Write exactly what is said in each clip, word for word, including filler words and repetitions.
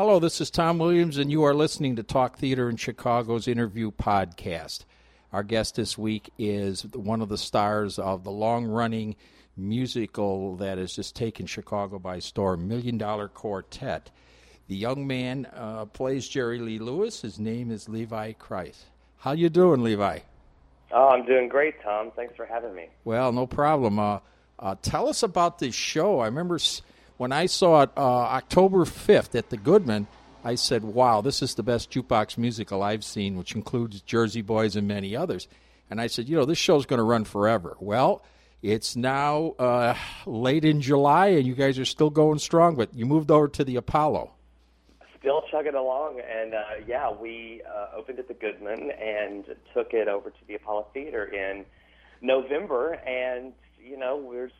hello, this is Tom Williams, and you are listening to Talk Theater in Chicago's Interview Podcast. Our guest this week is one of the stars of the long-running musical that has just taken Chicago by storm, Million Dollar Quartet. The young man uh, plays Jerry Lee Lewis. His name is Levi Kreis. How you doing, Levi? Oh, I'm doing great, Tom. Thanks for having me. Well, no problem. Uh, uh, tell us about this show. I remember when I saw it uh, October fifth at the Goodman, I said, wow, this is the best jukebox musical I've seen, which includes Jersey Boys and many others. And I said, you know, this show's going to run forever. Well, it's now uh, late in July, and you guys are still going strong, but you moved over to the Apollo. Still chugging along, and uh, yeah, we uh, opened at the Goodman and took it over to the Apollo Theater in November, and you know we're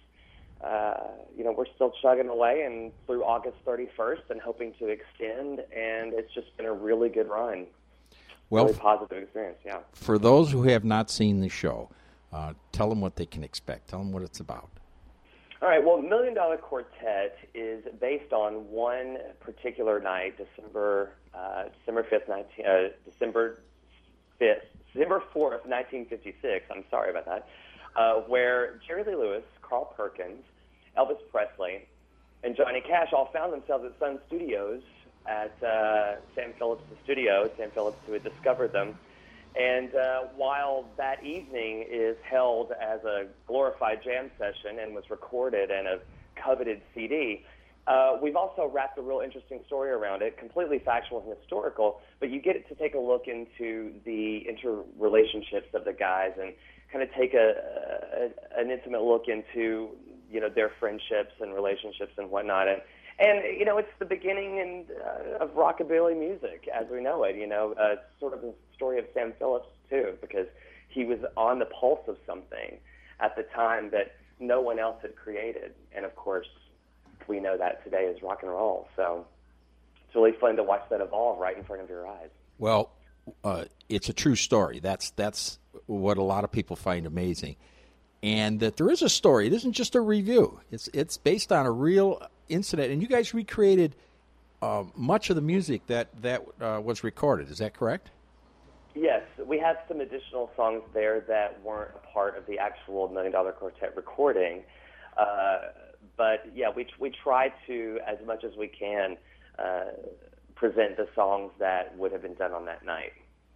uh, you know we're still chugging away and through August thirty-first, and hoping to extend, and it's just been a really good run. Well, really positive experience, yeah. For those who have not seen the show, uh, tell them what they can expect. Tell them what it's about. All right, well, Million Dollar Quartet is based on one particular night, December uh, December fifth, nineteen, uh, December fifth, December fourth, nineteen fifty-six. I'm sorry about that. Uh, where Jerry Lee Lewis, Carl Perkins, Elvis Presley, and Johnny Cash all found themselves at Sun Studios at uh, Sam Phillips' studio. Sam Phillips, who had discovered them. And uh, while that evening is held as a glorified jam session and was recorded in a coveted C D, uh, we've also wrapped a real interesting story around it, completely factual and historical, but you get to take a look into the interrelationships of the guys and kind of take a, a an intimate look into, you know, their friendships and relationships and whatnot. And, and you know, it's the beginning and, uh, of rockabilly music as we know it, you know, uh, sort of a story of Sam Phillips, too, because he was on the pulse of something at the time that no one else had created. And, of course, we know that today is rock and roll. So it's really fun to watch that evolve right in front of your eyes. Well, uh, it's a true story. That's that's what a lot of people find amazing. And that there is a story. It isn't just a review. It's it's based on a real incident. And you guys recreated uh, much of the music that, that uh, was recorded. Is that correct? Yes. We have some additional songs there that weren't a part of the actual Million Dollar Quartet recording. Uh, but, yeah, we we try to, as much as we can, uh, present the songs that would have been done on that night.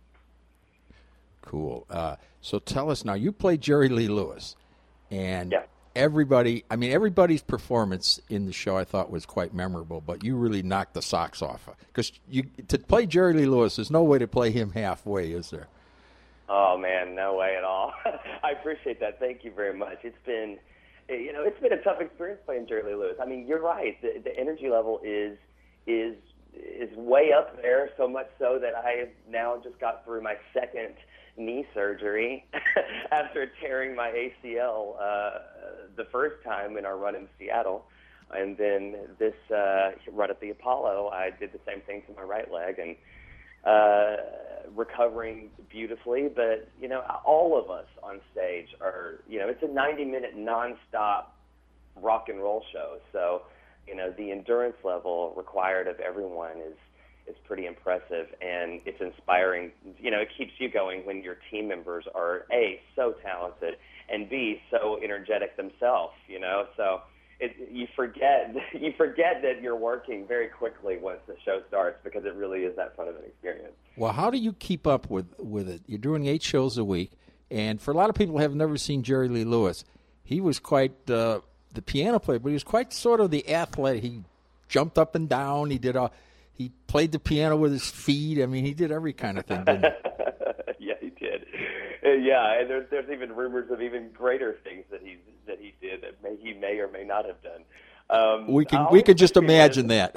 Cool. Uh, so tell us now, you played Jerry Lee Lewis, and yeah. everybody, I mean, everybody's performance in the show I thought was quite memorable, but you really knocked the socks off. Because you to play Jerry Lee Lewis, there's no way to play him halfway, is there? Oh, man, no way at all. I appreciate that. Thank you very much. It's been, you know, it's been a tough experience playing Jerry Lee Lewis. I mean, you're right. The, the energy level is is is way up there, so much so that I have now just got through my second knee surgery after tearing my A C L uh, the first time in our run in Seattle. And then this uh, run at the Apollo, I did the same thing to my right leg and uh, recovering beautifully. But, you know, all of us on stage are, you know, it's a ninety-minute nonstop rock and roll show. So, you know, the endurance level required of everyone is It's pretty impressive, and it's inspiring. You know, it keeps you going when your team members are, A, so talented, and B, so energetic themselves, you know. So it, you forget you forget that you're working very quickly once the show starts because it really is that fun of an experience. Well, how do you keep up with, with it? You're doing eight shows a week, and for a lot of people who have never seen Jerry Lee Lewis, he was quite uh, the piano player, but he was quite sort of the athlete. He jumped up and down. He did a He played the piano with his feet. I mean, he did every kind of thing, didn't he? Yeah, he did. Uh, yeah, and there's there's even rumors of even greater things that he that he did that may, he may or may not have done. Um, we can we can just imagine that.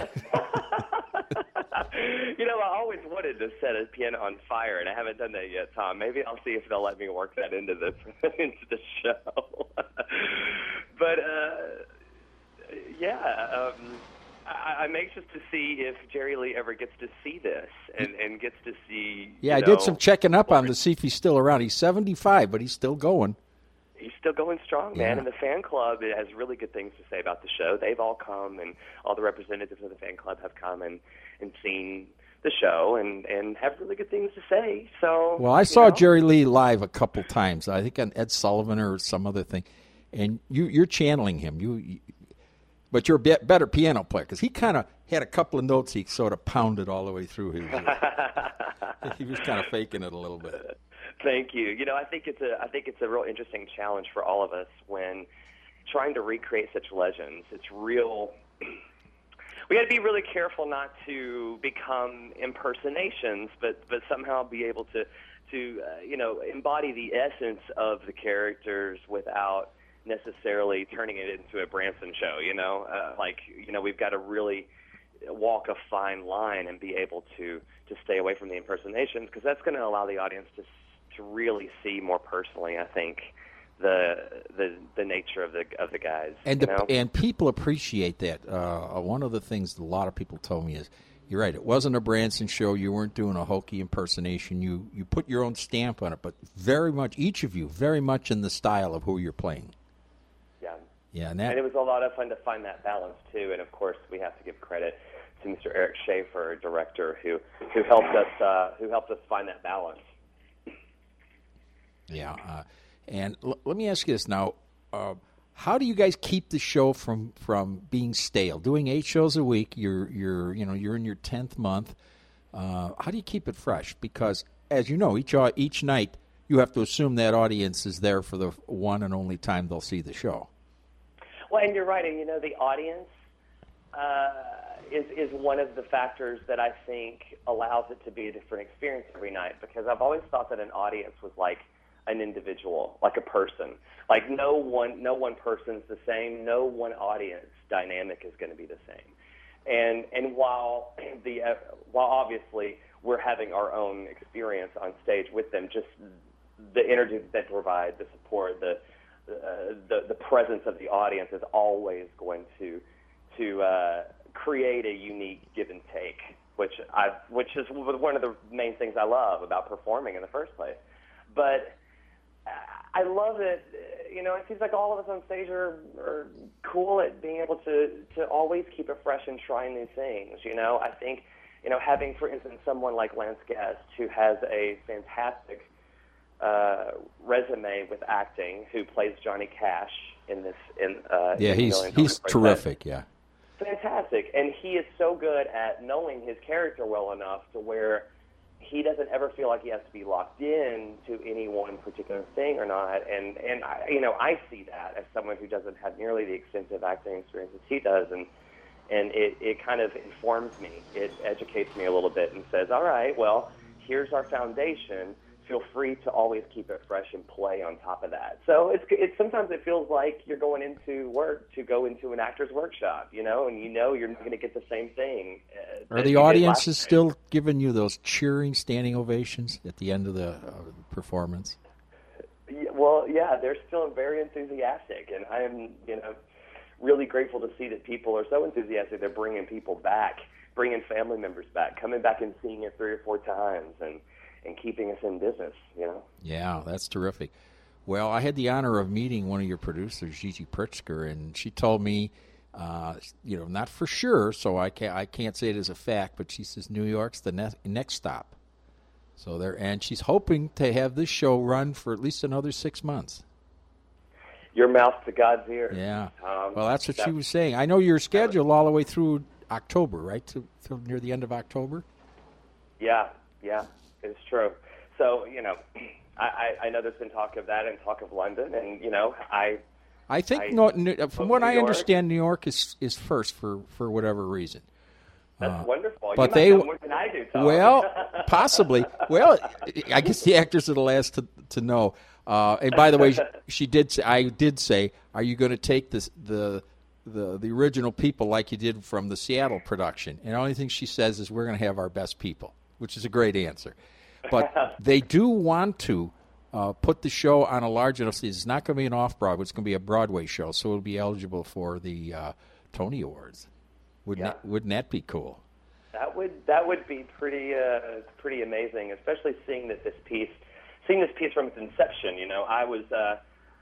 You know, I always wanted to set a piano on fire, and I haven't done that yet, Tom. Maybe I'll see if they'll let me work that into the into the show. But uh, yeah. Um, I'm anxious to see if Jerry Lee ever gets to see this and, and gets to see. Yeah, you I know, did some checking up on him to see if he's still around. He's seventy-five, but he's still going. He's still going strong, man. Yeah. And the fan club has really good things to say about the show. They've all come, and all the representatives of the fan club have come and, and seen the show and, and have really good things to say. So, well, I saw know. Jerry Lee live a couple times. I think on Ed Sullivan or some other thing, and you, you're channeling him. You, you but you're a bit better piano player because he kind of had a couple of notes he sort of pounded all the way through. He was, he was kind of faking it a little bit. Thank you. You know, I think it's a I think it's a real interesting challenge for all of us when trying to recreate such legends. It's real. We got to be really careful not to become impersonations, but but somehow be able to to uh, you know embody the essence of the characters without necessarily turning it into a Branson show. You know, uh, like you know we've got to really walk a fine line and be able to to stay away from the impersonations because that's going to allow the audience to to really see more personally, I think, the the the nature of the of the guys. And you the, know? and people appreciate that. Uh, one of the things a lot of people told me is, you're right. It wasn't a Branson show. You weren't doing a hokey impersonation. You you put your own stamp on it, but very much each of you very much in the style of who you're playing. Yeah. Yeah, and, that, and it was a lot of fun to find that balance too. And of course, we have to give credit to Mister Eric Schaefer, director, who who helped us uh, who helped us find that balance. Yeah, uh, and l- let me ask you this now: uh, how do you guys keep the show from, from being stale? Doing eight shows a week, you're you're you know you're in your tenth month. Uh, how do you keep it fresh? Because as you know, each uh, each night you have to assume that audience is there for the one and only time they'll see the show. Well, and you're right, and you know the audience uh, is is one of the factors that I think allows it to be a different experience every night. Because I've always thought that an audience was like an individual, like a person. Like no one, no one person's the same. No one audience dynamic is going to be the same. And and while the uh, while obviously we're having our own experience on stage with them, just the energy that they provide, the support, the uh, the the presence of the audience is always going to to uh, create a unique give and take, which I which is one of the main things I love about performing in the first place. But I love that, you know, it seems like all of us on stage are, are cool at being able to, to always keep it fresh and try new things, you know. I think, you know, having, for instance, someone like Lance Guest, who has a fantastic uh, resume with acting, who plays Johnny Cash in this. In uh, Yeah, in he's Million he's Dollar terrific, yeah. Fantastic. And he is so good at knowing his character well enough to where he doesn't ever feel like he has to be locked in to any one particular thing or not. And, and I, you know, I see that as someone who doesn't have nearly the extensive acting experience as he does. And, and it, it kind of informs me. It educates me a little bit and says, all right, well, here's our foundation. Feel free to always keep it fresh and play on top of that. So it's, it's sometimes it feels like you're going into work to go into an actor's workshop, you know, and you know you're not going to get the same thing. Uh, Are the audiences still giving you those cheering standing ovations at the end of the uh, performance? Yeah, well, yeah, they're still very enthusiastic, and I am, you know, really grateful to see that people are so enthusiastic they're bringing people back, bringing family members back, coming back and seeing it three or four times, and and keeping us in business, you know? Yeah, that's terrific. Well, I had the honor of meeting one of your producers, Gigi Pritzker, and she told me, uh, you know, not for sure, so I can't, I can't say it as a fact, but she says New York's the ne- next stop. So there, and she's hoping to have this show run for at least another six months. Your mouth to God's ear. Yeah. Um, well, that's what that, she was saying. I know you're scheduled all the way through October, right, to, to near the end of October? Yeah, yeah. It's true. So, you know, I, I know there's been talk of that and talk of London, and, you know, I... I think, I, no, from what New I York. understand, New York is, is first for, for whatever reason. That's uh, wonderful. But you they, might know more than I do, Tom. Well, possibly. Well, I guess the actors are the last to, to know. Uh, and by the way, she, she did say, I did say, are you going to take this, the... the the original people like you did from the Seattle production? And the only thing she says is we're going to have our best people, which is a great answer. But they do want to uh, put the show on a large enough stage. It's not going to be an off-Broadway. It's going to be a Broadway show, so it'll be eligible for the uh, Tony Awards. Wouldn't, Yeah. that, wouldn't that be cool? That would that would be pretty uh, pretty amazing, especially seeing that this piece, seeing this piece from its inception. You know, I was uh,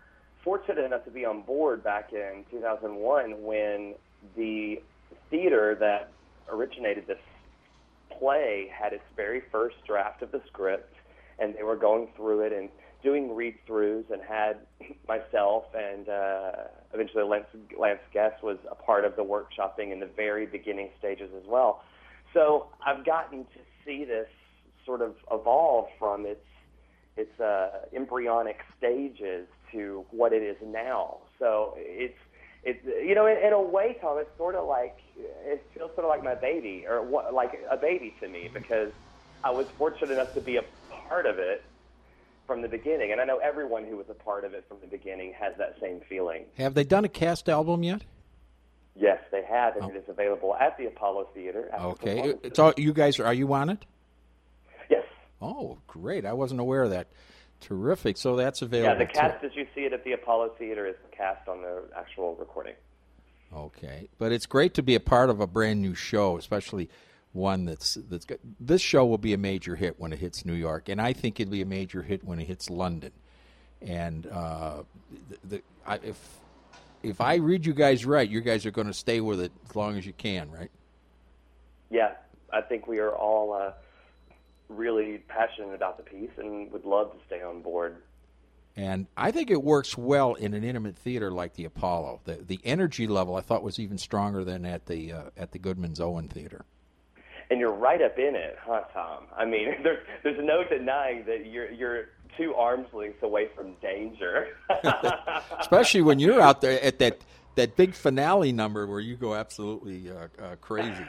fortunate enough to be on board back in two thousand one when the theater that originated this play had its very first draft of the script, and they were going through it and doing read-throughs, and had myself and uh, eventually Lance, Lance Guest was a part of the workshopping in the very beginning stages as well. So I've gotten to see this sort of evolve from its its uh, embryonic stages to what it is now. So it's it's you know in, in a way, Tom, it's sort of like it feels sort of like my baby, or what, like a baby to me, because I was fortunate enough to be a part of it from the beginning, and I know everyone who was a part of it from the beginning has that same feeling. Have they done a cast album yet? Yes, they have, and oh. it is available at the Apollo Theater. Okay, it's all, you guys are, are you on it? Yes. Oh, great! I wasn't aware of that. Terrific. So that's available. Yeah, the cast too. as you see it at the Apollo Theater is the cast on the actual recording. Okay, but it's great to be a part of a brand new show, especially one that's that's good. This show will be a major hit when it hits New York, and I think it'll be a major hit when it hits London. And uh, the, the, I, if if I read you guys right, you guys are going to stay with it as long as you can, right? Yeah, I think we are all uh, really passionate about the piece and would love to stay on board. And I think it works well in an intimate theater like the Apollo. The the energy level I thought was even stronger than at the uh, at the Goodman's Owen Theater. And you're right up in it, huh, Tom? I mean, there's there's no denying that you're you're two arms lengths away from danger. Especially when you're out there at that, that big finale number where you go absolutely uh, uh, crazy.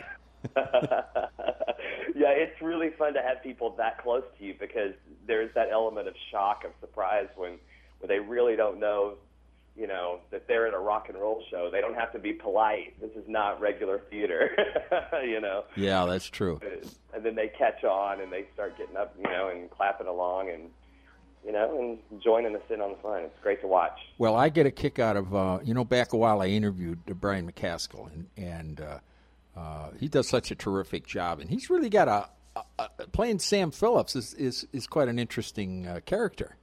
Yeah, it's really fun to have people that close to you, because there's that element of shock, of surprise when, when they really don't know, you know, that they're in a rock and roll show. They don't have to be polite. This is not regular theater, you know. Yeah, that's true. And then they catch on and they start getting up, you know, and clapping along and, you know, and joining us in on the fun. It's great to watch. Well, I get a kick out of, uh, you know, back a while I interviewed Brian McCaskill, and, and uh, uh, he does such a terrific job. And he's really got a, a, a playing Sam Phillips is, is, is quite an interesting uh, character.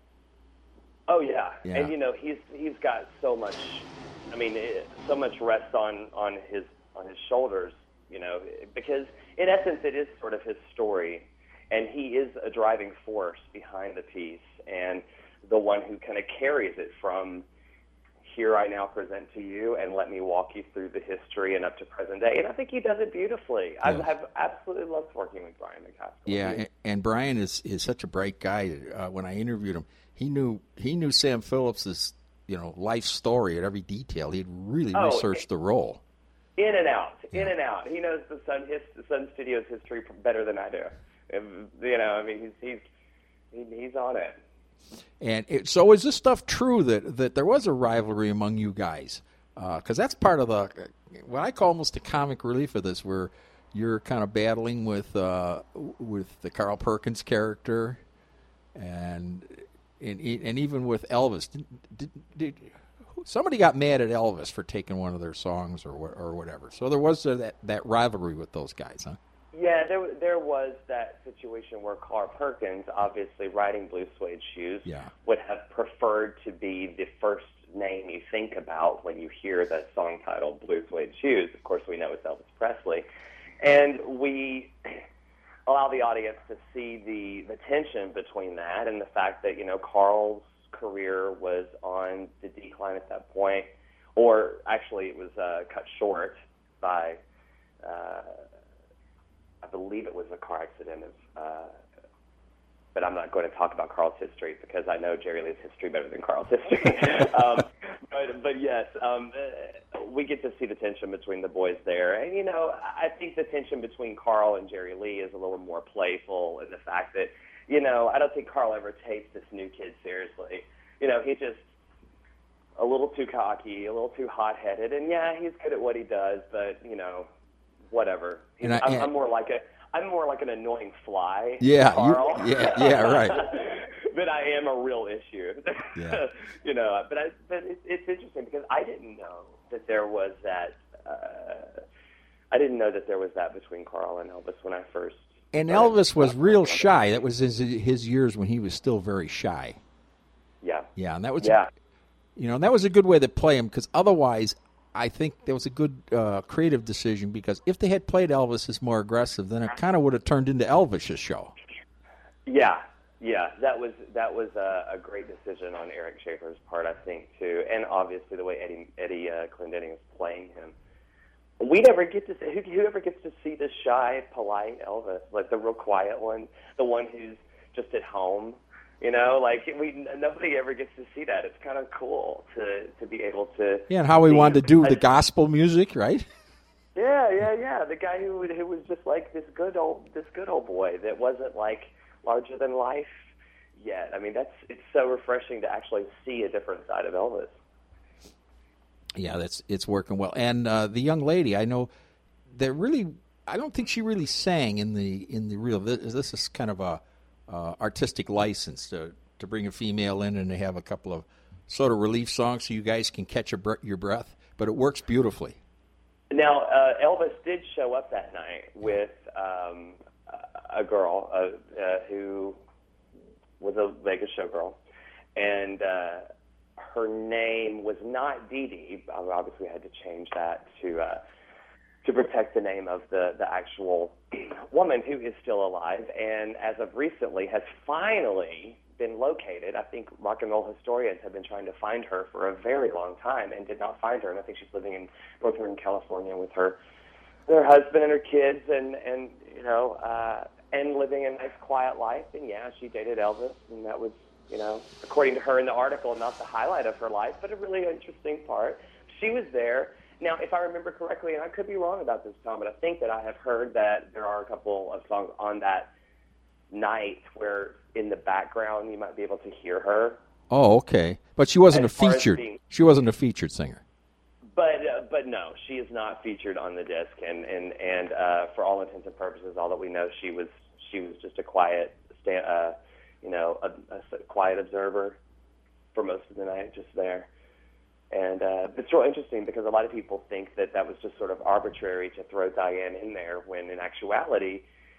Oh yeah. yeah, and you know he's he's got so much. I mean, it, so much rests on, on his on his shoulders. You know, because in essence it is sort of his story, and he is a driving force behind the piece, and the one who kind of carries it from here I now present to you, and let me walk you through the history and up to present day. And I think he does it beautifully. Yeah. I have absolutely loved working with Brian McCaskill. Yeah, and, and Brian is is such a bright guy. Uh, when I interviewed him, He knew he knew Sam Phillips's, you know, life story at every detail. He'd really oh, researched the role. In and out, yeah. in and out. He knows the Sun his, the Sun Studios history better than I do. And, you know, I mean, he's he's he's on it. And it, so, is this stuff true that that there was a rivalry among you guys? Because uh, that's part of the what I call almost the comic relief of this, where you're kind of battling with uh, with the Carl Perkins character, and. And, and even with Elvis, did, did, did, somebody got mad at Elvis for taking one of their songs or or whatever. So there was that that rivalry with those guys, huh? Yeah, there there was that situation where Carl Perkins, obviously writing Blue Suede Shoes, yeah. would have preferred to be the first name you think about when you hear the song title Blue Suede Shoes. Of course, we know it's Elvis Presley. And we allow the audience to see the, the tension between that and the fact that, you know, Carl's career was on the decline at that point, or actually it was uh, cut short by, uh, I believe it was a car accident of, uh, but I'm not going to talk about Carl's history because I know Jerry Lee's history better than Carl's history. um, but, but yes, um, we get to see the tension between the boys there. And, you know, I think the tension between Carl and Jerry Lee is a little more playful in the fact that, you know, I don't think Carl ever takes this new kid seriously. You know, he's just a little too cocky, a little too hot-headed. And, yeah, he's good at what he does, but, you know, whatever. He's, I, I'm, I'm more like a... I'm more like an annoying fly, yeah, Carl. You, yeah, yeah, right. But I am a real issue. Yeah. You know, but I, but it, it's interesting because I didn't know that there was that. Uh, I didn't know that there was that between Carl and Elvis when I first. And Elvis was real shy. That was his his years when he was still very shy. Yeah. Yeah, and that was. Yeah. You know, and that was a good way to play him because otherwise, I think there was a good uh, creative decision because if they had played Elvis as more aggressive, then it kind of would have turned into Elvis's show. Yeah, yeah, that was that was a, a great decision on Eric Schaeffer's part, I think, too, and obviously the way Eddie Eddie uh, Clendenning is playing him. We never get to see who, who ever gets to see the shy, polite Elvis, like the real quiet one, the one who's just at home. You know, like we nobody ever gets to see that. It's kind of cool to to be able to. Yeah, and how he wanted to do the gospel music, right? Yeah, yeah, yeah. The guy who who was just like this good old this good old boy that wasn't like larger than life yet. I mean, that's it's so refreshing to actually see a different side of Elvis. Yeah, that's it's working well. And uh, the young lady, I know that really, I don't think she really sang in the in the real. This, this is kind of a uh, artistic license to to bring a female in and to have a couple of sort of relief songs so you guys can catch a bre- your breath. But it works beautifully. Now, uh, Elvis did show up that night with um, a girl uh, uh, who was a Vegas showgirl, and uh, her name was not Dee Dee. Obviously, we had to change that to uh, to protect the name of the, the actual woman who is still alive, and as of recently has finally been located. I think rock and roll historians have been trying to find her for a very long time and did not find her, and I think she's living in Northern California with her her husband and her kids, and, and you know, uh, and living a nice, quiet life. And yeah, she dated Elvis, and that was, you know, according to her in the article, not the highlight of her life, but a really interesting part. She was there. Now, if I remember correctly, and I could be wrong about this, Tom, but I think that I have heard that there are a couple of songs on that night where in the background you might be able to hear her. Oh, okay. But she wasn't As a far as featured. being- She wasn't a featured singer. But uh, but no, she is not featured on the disc, and and and uh, for all intents and purposes, all that we know, she was she was just a quiet, sta- uh, you know, a, a quiet observer for most of the night, just there. And uh, it's real interesting because a lot of people think that that was just sort of arbitrary to throw Diane in there, when in actuality,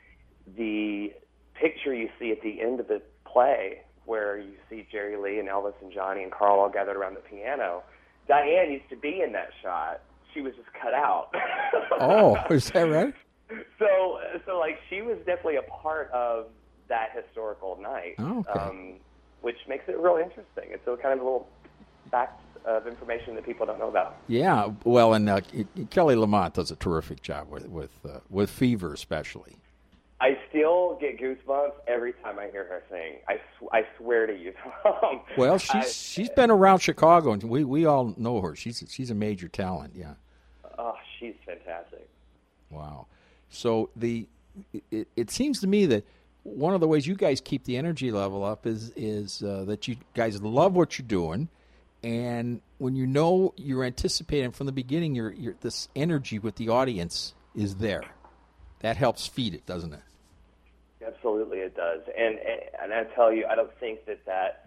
the picture you see at the end of the play, where you see Jerry Lee and Elvis and Johnny and Carl all gathered around the piano, Diane used to be in that shot. She was just cut out. Oh, is that right? So, so like she was definitely a part of that historical night, Oh, okay. um, which makes it real interesting. It's a kind of a little fact of information that people don't know about. Yeah, well, and uh, Kelly Lamont does a terrific job with with uh, with Fever, especially. I still get goosebumps every time I hear her sing. I, sw- I swear to you, Tom. Well, she's I, she's been around Chicago, and we, we all know her. She's she's a major talent. Yeah. Oh, she's fantastic. Wow. So the it, it seems to me that one of the ways you guys keep the energy level up is is uh, that you guys love what you're doing, and when you know you're anticipating from the beginning, your your this energy with the audience is there. That helps feed it, doesn't it? Absolutely, it does. And and I tell you, I don't think that that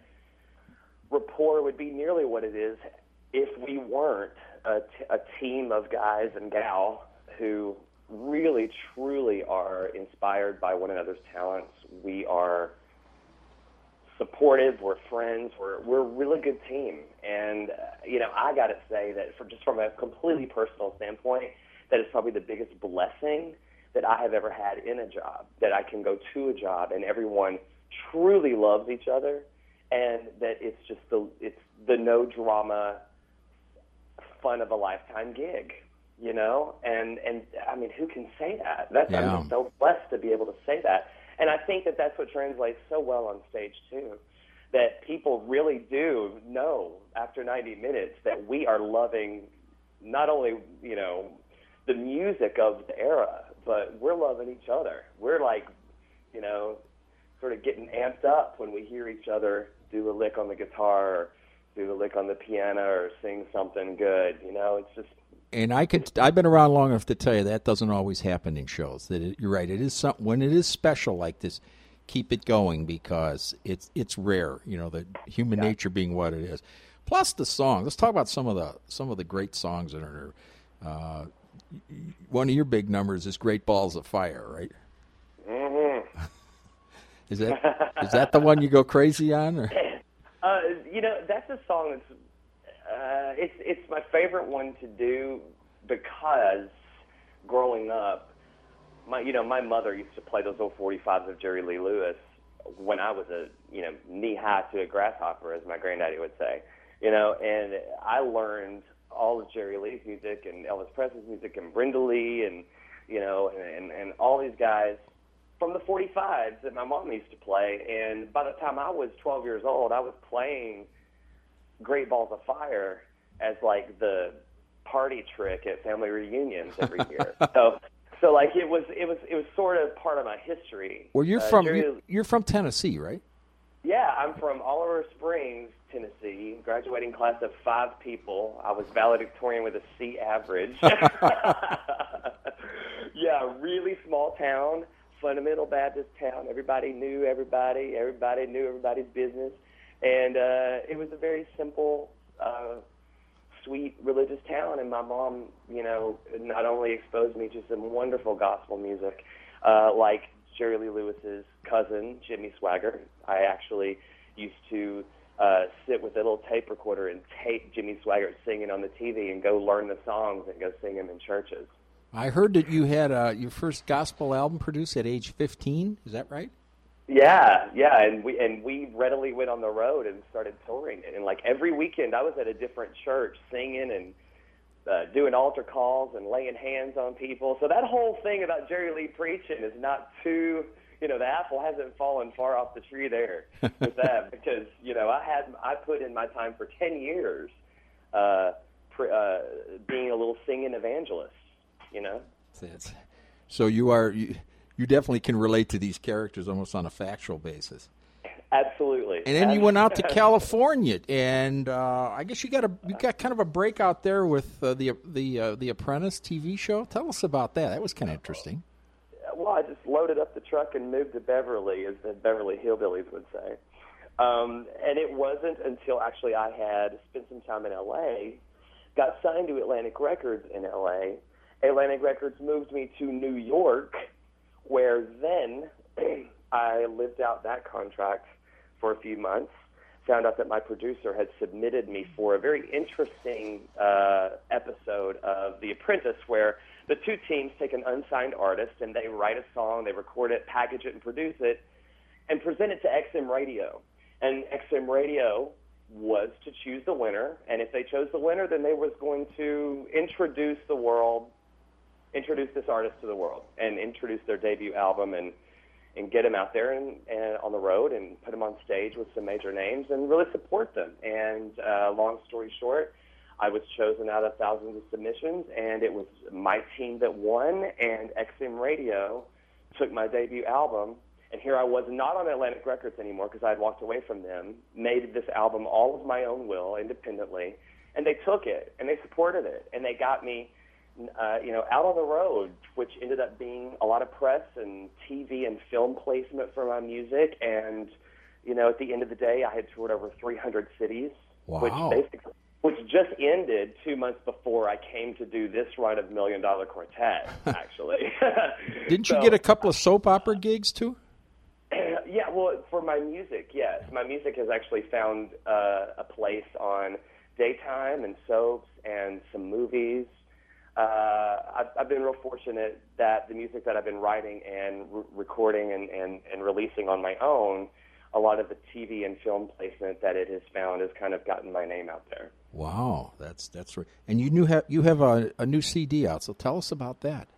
rapport would be nearly what it is if we weren't a, t- a team of guys and gal who really, truly are inspired by one another's talents. We are supportive. We're friends. We're we're a really good team. And uh, you know, I got to say that, from just from a completely personal standpoint, that is probably the biggest blessing that I have ever had in a job, that I can go to a job and everyone truly loves each other, and that it's just the it's the no drama fun of a lifetime gig, you know? And and I mean, who can say that? That's Yeah. I'm just so blessed to be able to say that. And I think that that's what translates so well on stage too, that people really do know after ninety minutes that we are loving not only, you know, the music of the era, but we're loving each other. We're like, you know, sort of getting amped up when we hear each other do a lick on the guitar or do a lick on the piano or sing something good. You know, it's just. And I can I've been around long enough to tell you that doesn't always happen in shows. That it, you're right. It is some, when it is special like this, keep it going, because it's it's rare. You know, the human Yeah. nature being what it is. Plus the song. Let's talk about some of the some of the great songs that are. Uh, one of your big numbers is "Great Balls of Fire," right? Mm-hmm. Is that is that the one you go crazy on? Or? Uh, you know, that's a song that's Uh, it's it's my favorite one to do because growing up, my you know my mother used to play those old forty-fives of Jerry Lee Lewis when I was a you know knee high to a grasshopper, as my granddaddy would say. You know, and I learned all of Jerry Lee's music and Elvis Presley's music and Brenda Lee and you know and, and, and all these guys from the forty-fives that my mom used to play. And by the time I was twelve years old, I was playing Great Balls of Fire as like the party trick at family reunions every year. so, so like it was, it was, it was sort of part of my history. Well, you're uh, from Jerry, you're, you're from Tennessee, right? Yeah, I'm from Oliver Springs, Tennessee. Graduating class of five people. I was valedictorian with a C average. Yeah, really small town, fundamental Baptist town. Everybody knew everybody. Everybody knew everybody's business. And uh, it was a very simple, uh, sweet religious town. And my mom, you know, not only exposed me to some wonderful gospel music, uh, like Jerry Lee Lewis's cousin, Jimmy Swaggart. I actually used to uh, sit with a little tape recorder and tape Jimmy Swaggart singing on the T V and go learn the songs and go sing them in churches. I heard that you had uh, your first gospel album produced at age fifteen. Is that right? Yeah, yeah, and we and we readily went on the road and started touring it. And like every weekend, I was at a different church singing and uh, doing altar calls and laying hands on people. So that whole thing about Jerry Lee preaching is not too, you know, the apple hasn't fallen far off the tree there with that because you know I had I put in my time for ten years, uh, pre, uh, being a little singing evangelist, you know. So you are. You, You definitely can relate to these characters almost on a factual basis. Absolutely. And then you went out to California, and uh, I guess you got a you got kind of a break out there with uh, the the uh, the Apprentice T V show. Tell us about that. That was kind of interesting. Well, I just loaded up the truck and moved to Beverly, as the Beverly Hillbillies would say. Um, and it wasn't until actually I had spent some time in L A, got signed to Atlantic Records in L A. Atlantic Records moved me to New York, where then I lived out that contract for a few months, found out that my producer had submitted me for a very interesting uh, episode of The Apprentice, where the two teams take an unsigned artist and they write a song, they record it, package it, and produce it, and present it to X M Radio. And X M Radio was to choose the winner, and if they chose the winner, then they was going to introduce the world introduce this artist to the world and introduce their debut album and and get them out there and, and on the road and put them on stage with some major names and really support them. And uh, long story short, I was chosen out of thousands of submissions, and it was my team that won, and X M Radio took my debut album, and here I was not on Atlantic Records anymore because I had walked away from them, made this album all of my own will, independently, and they took it, and they supported it, and they got me Uh, you know, out on the road, which ended up being a lot of press and T V and film placement for my music. And, you know, at the end of the day, I had toured over three hundred cities, wow. which basically, which just ended two months before I came to do this run of Million Dollar Quartet, actually. Didn't so, you get a couple of soap opera gigs, too? Yeah, well, for my music, yes. My music has actually found uh, a place on daytime and soaps and some movies. Uh, I've, I've been real fortunate that the music that I've been writing and re- recording and, and, and releasing on my own, a lot of the T V and film placement that it has found has kind of gotten my name out there. Wow, that's that's right. And you knew ha- you have a, a new C D out, so tell us about that.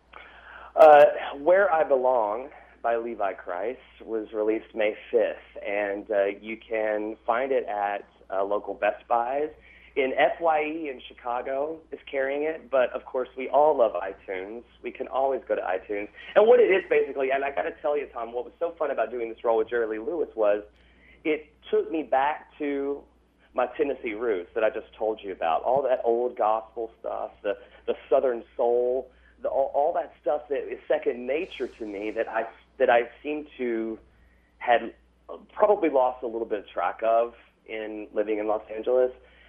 Uh, Where I Belong by Levi Christ was released May fifth, and uh, you can find it at uh, local Best Buys. In F Y E in Chicago is carrying it, but of course we all love iTunes. We can always go to iTunes. And what it is basically, and I got to tell you, Tom, what was so fun about doing this role with Jerry Lee Lewis was it took me back to my Tennessee roots that I just told you about, all that old gospel stuff, the, the Southern soul, the, all, all that stuff that is second nature to me that I, that I seem to had probably lost a little bit of track of in living in Los Angeles.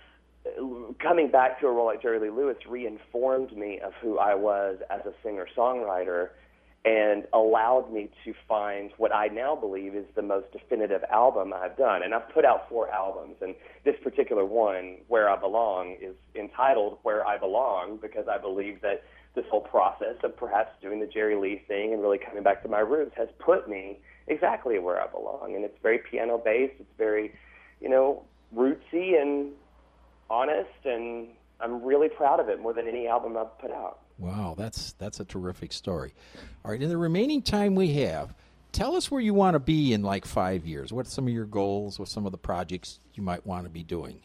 Coming back to a role like Jerry Lee Lewis reinformed me of who I was as a singer-songwriter, and allowed me to find what I now believe is the most definitive album I've done. And I've put out four albums, and this particular one, Where I Belong, is entitled Where I Belong because I believe that this whole process of perhaps doing the Jerry Lee thing and really coming back to my roots has put me exactly where I belong. And it's very piano-based. It's very, you know, rootsy and honest, and I'm really proud of it more than any album I've put out. Wow, that's that's a terrific story. All right, in the remaining time we have, tell us where you want to be in like five years. What are some of your goals? What some of the projects you might want to be doing?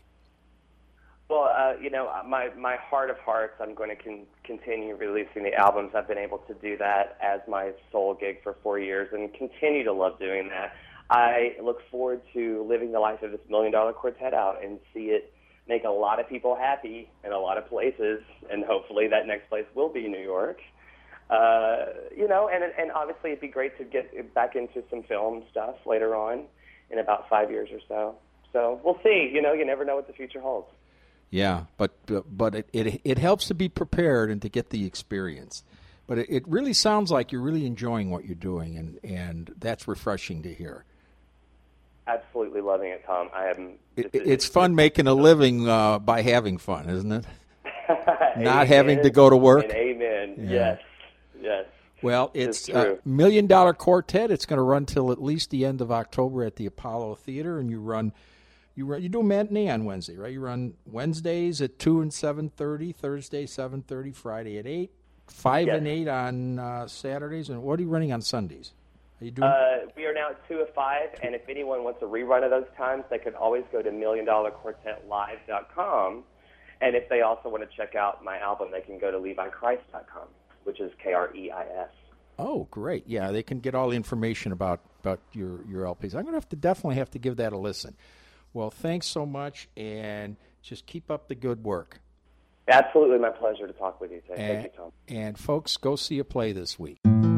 Well, uh, you know, my, my heart of hearts, I'm going to con- continue releasing the albums. I've been able to do that as my sole gig for four years and continue to love doing that. I look forward to living the life of this Million Dollar Quartet out and see it make a lot of people happy in a lot of places, and hopefully that next place will be New York. Uh, you know, and and obviously it'd be great to get back into some film stuff later on in about five years or so. So we'll see. You know, you never know what the future holds. Yeah, but but it it, it helps to be prepared and to get the experience. But it, it really sounds like you're really enjoying what you're doing, and, and that's refreshing to hear. Absolutely loving it, Tom. I am. It, it's fun making a living uh, by having fun, isn't it? Not having to go to work. And amen. Yeah. Yes. Yes. Well, it's a Million Dollar Quartet. It's going to run till at least the end of October at the Apollo Theater, and you run, you run, you do a matinee on Wednesday, right? You run Wednesdays at two and seven thirty, Thursday seven thirty, Friday at eight, five yes. and eight on uh, Saturdays, and what are you running on Sundays? Are you doing? Uh, we are now at two of five, and if anyone wants a rerun of those times, they can always go to million dollar quartet live dot com, and if they also want to check out my album, they can go to levi christ dot com, which is K R E I S. Oh, great! Yeah, they can get all the information about, about your, your L Ps. I'm going to have to definitely have to give that a listen. Well, thanks so much, and just keep up the good work. Absolutely, my pleasure to talk with you today. And, Thank you, Tom. And folks, go see a play this week.